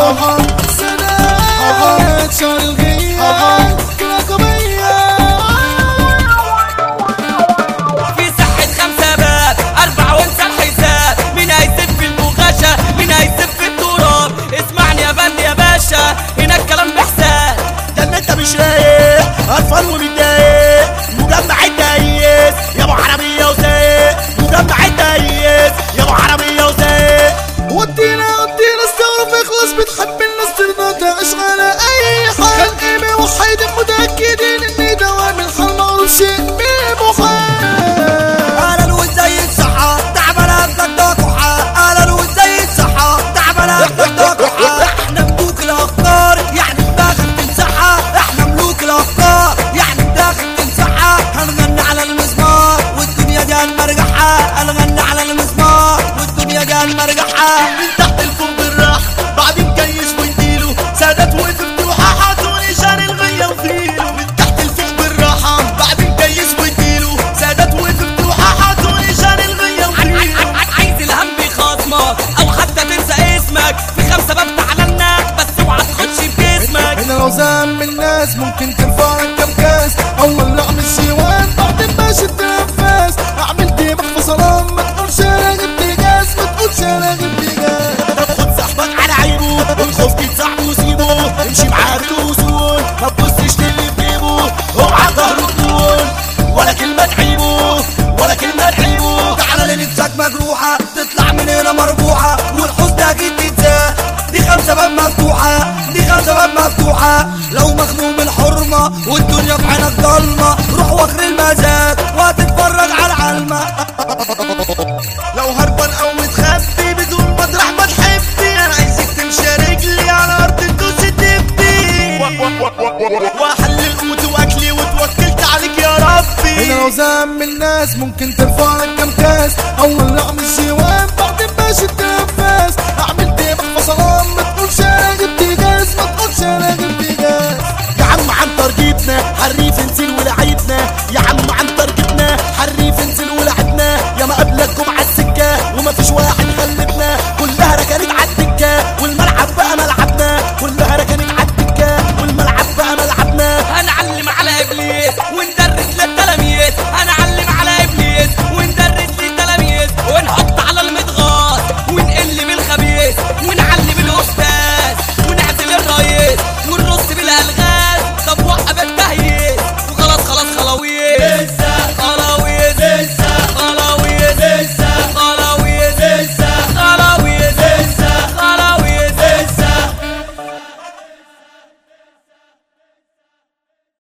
سنوات شهر الغياب رقمية. في صحة 5 باب 4 وانسى الحساب. مين هيسب في البغاشة؟ مين هيسب في التراب؟ اسمعني يا بند يا باشا، هنا الكلام بحساب. ده ان انت مش رايق قرفان ومتضايق. مجمع الدايس يا ابو عربية وسايق. مجمع الدايس يا ابو عربية وسايق. ودينا استغرب اخلص، بتحب الناس ترضى تعيش على اي حال. خلقي موحدين متأكدين ان دوام الحال معروف شيء بمحال. اهلا وازاي الصحة تعبان اهلك ده كحة. اهلا وازاي الصحة تعبان اهلك ده كحة. احنا ملوك الافكار يعني دماغك تمسحها. احنا ملوك الافكار يعني دماغك تمسحها. هنغني على المزمار والدنيا دي هنمرجحها. هنغني على المزمار والدنيا دي هنمرجحها. من تحت الفوق بالراحة بعدين كيس ونديله. سادات وفتوحة حاطوني شان الغية وفيله. من تحت الفوق بالراحة بعدين كيس ونديله. سادات وفتوحة حاطوني شان الغية وفيله. عايز الهم بيخاصمك او حتى تنسى اسمك. في 5 باب تعلمنا بس اوعى تخش بجسمك. هنا لو زعم الناس ممكن ترفع لك كام كاس. اول لقم الشيوان بعدين ماشي التنفس. اعمل دماغ في صلاه ما تقولش انا جبت جاز. ما تقولش انا جبت جاز. خد صاحبك على عيبه والخوف صاحبه وسيبه. امشي معاه بالوصول ما تبصش للي في جيبه. اوعى ظهره تقول ولا كلمة تعيبه ولا كلمة تعيبه. تعالى لنفسك مجروحة تطلع من هنا مربوحة. والحزن اكيد تنساه. دي 5 باب مفتوحة. دي 5 باب مفتوحة. لو مخنوق من الحرمة والدنيا في عينك ضلمة روح واخر المزاج وهتتفرج على العلمة. لو هربان او متخبي بدون مطرح ما تحبي. انا عايزك تمشي رجلي على ارض تدوس تبي. واحلل قوتي واكلي وتوكلت عليك يا ربي. هنا لو زعم الناس ممكن ترفع لك كام كاس. اول لقم الشيوان